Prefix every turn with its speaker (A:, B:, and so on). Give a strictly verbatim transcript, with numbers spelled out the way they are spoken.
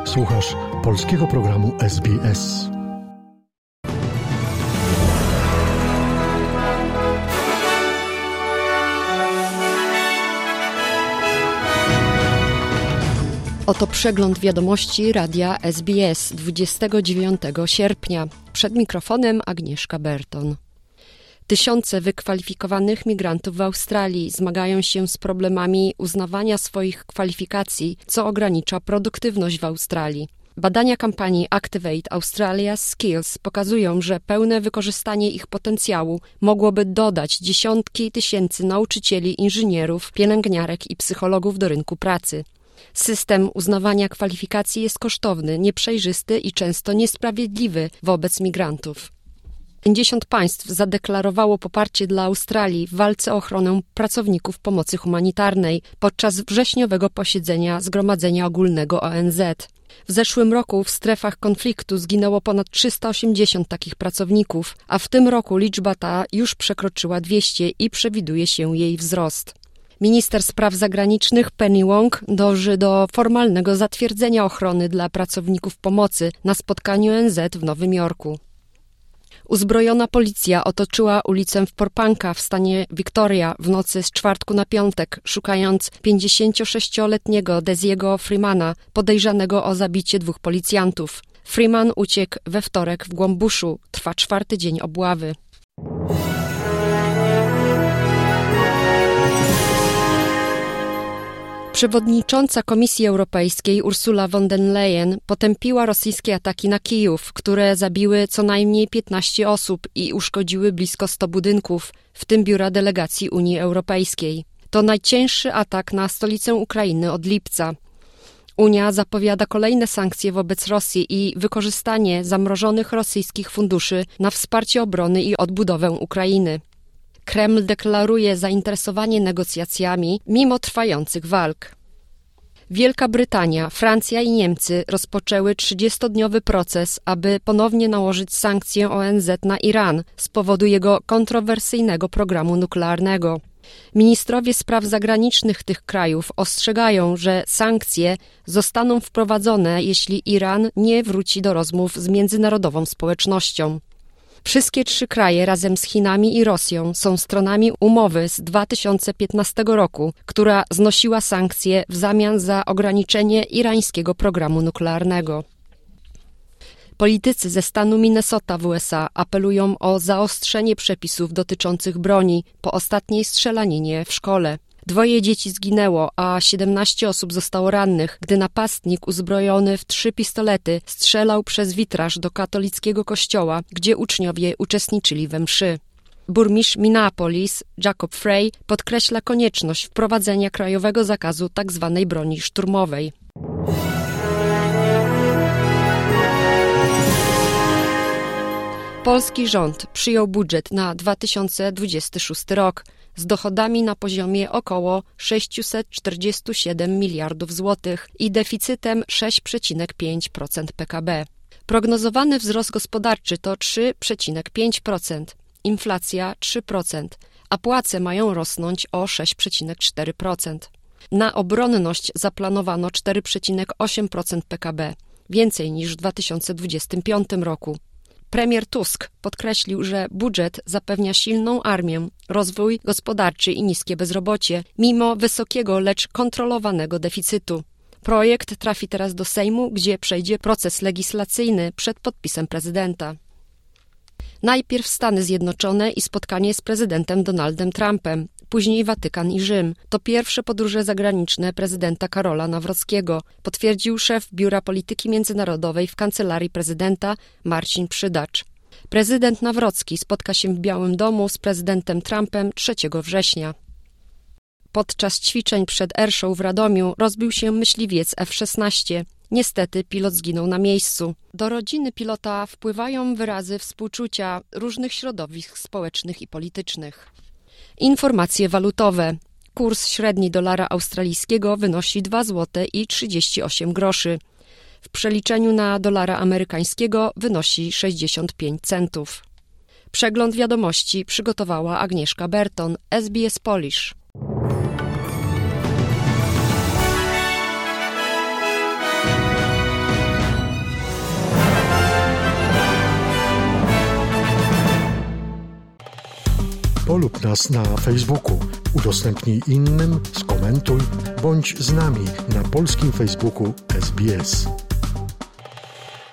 A: Słuchasz polskiego programu S B S.
B: Oto przegląd wiadomości radia S B S dwudziestego dziewiątego sierpnia. Przed mikrofonem Agnieszka Berton. Tysiące wykwalifikowanych migrantów w Australii zmagają się z problemami uznawania swoich kwalifikacji, co ogranicza produktywność w Australii. Badania kampanii Activate Australia's Skills pokazują, że pełne wykorzystanie ich potencjału mogłoby dodać dziesiątki tysięcy nauczycieli, inżynierów, pielęgniarek i psychologów do rynku pracy. System uznawania kwalifikacji jest kosztowny, nieprzejrzysty i często niesprawiedliwy wobec migrantów. pięćdziesiąt państw zadeklarowało poparcie dla Australii w walce o ochronę pracowników pomocy humanitarnej podczas wrześniowego posiedzenia Zgromadzenia Ogólnego O N Z. W zeszłym roku w strefach konfliktu zginęło ponad trzysta osiemdziesiąt takich pracowników, a w tym roku liczba ta już przekroczyła dwieście i przewiduje się jej wzrost. Minister spraw zagranicznych Penny Wong dąży do formalnego zatwierdzenia ochrony dla pracowników pomocy na spotkaniu O N Z w Nowym Jorku. Uzbrojona policja otoczyła ulicę w Porepunkah w stanie Victoria w nocy z czwartku na piątek, szukając pięćdziesięciosześcioletniego Desiego Freemana, podejrzanego o zabicie dwóch policjantów. Freeman uciekł we wtorek w głąb buszu. Trwa czwarty dzień obławy. Przewodnicząca Komisji Europejskiej Ursula von der Leyen potępiła rosyjskie ataki na Kijów, które zabiły co najmniej piętnaście osób i uszkodziły blisko sto budynków, w tym biura delegacji Unii Europejskiej. To najcięższy atak na stolicę Ukrainy od lipca. Unia zapowiada kolejne sankcje wobec Rosji i wykorzystanie zamrożonych rosyjskich funduszy na wsparcie obrony i odbudowę Ukrainy. Kreml deklaruje zainteresowanie negocjacjami mimo trwających walk. Wielka Brytania, Francja i Niemcy rozpoczęły trzydziestodniowy proces, aby ponownie nałożyć sankcje O N Z na Iran z powodu jego kontrowersyjnego programu nuklearnego. Ministrowie spraw zagranicznych tych krajów ostrzegają, że sankcje zostaną wprowadzone, jeśli Iran nie wróci do rozmów z międzynarodową społecznością. Wszystkie trzy kraje razem z Chinami i Rosją są stronami umowy z dwa tysiące piętnastego roku, która znosiła sankcje w zamian za ograniczenie irańskiego programu nuklearnego. Politycy ze stanu Minnesota w U S A apelują o zaostrzenie przepisów dotyczących broni po ostatniej strzelaninie w szkole. Dwoje dzieci zginęło, a siedemnaście osób zostało rannych, gdy napastnik uzbrojony w trzy pistolety strzelał przez witraż do katolickiego kościoła, gdzie uczniowie uczestniczyli we mszy. Burmistrz Minneapolis, Jacob Frey, podkreśla konieczność wprowadzenia krajowego zakazu tzw. broni szturmowej. Polski rząd przyjął budżet na dwa tysiące dwudziesty szósty rok z dochodami na poziomie około sześćset czterdzieści siedem miliardów złotych i deficytem sześć przecinek pięć procent P K B. Prognozowany wzrost gospodarczy to trzy przecinek pięć procent, inflacja trzy procent, a płace mają rosnąć o sześć przecinek cztery procent. Na obronność zaplanowano cztery przecinek osiem procent P K B, więcej niż w dwa tysiące dwudziestym piątym roku. Premier Tusk podkreślił, że budżet zapewnia silną armię, rozwój gospodarczy i niskie bezrobocie, mimo wysokiego, lecz kontrolowanego deficytu. Projekt trafi teraz do Sejmu, gdzie przejdzie proces legislacyjny przed podpisem prezydenta. Najpierw Stany Zjednoczone i spotkanie z prezydentem Donaldem Trumpem, później Watykan i Rzym. To pierwsze podróże zagraniczne prezydenta Karola Nawrockiego, potwierdził szef Biura Polityki Międzynarodowej w Kancelarii Prezydenta Marcin Przydacz. Prezydent Nawrocki spotka się w Białym Domu z prezydentem Trumpem trzeciego września. Podczas ćwiczeń przed Airshow w Radomiu rozbił się myśliwiec F szesnaście. Niestety pilot zginął na miejscu. Do rodziny pilota wpływają wyrazy współczucia różnych środowisk społecznych i politycznych. Informacje walutowe. Kurs średni dolara australijskiego wynosi dwa złote i trzydzieści osiem groszy. W przeliczeniu na dolara amerykańskiego wynosi sześćdziesiąt pięć centów. Przegląd wiadomości przygotowała Agnieszka Berton, S B S Polish.
A: Polub nas na Facebooku, udostępnij innym, skomentuj, bądź z nami na polskim Facebooku S B S.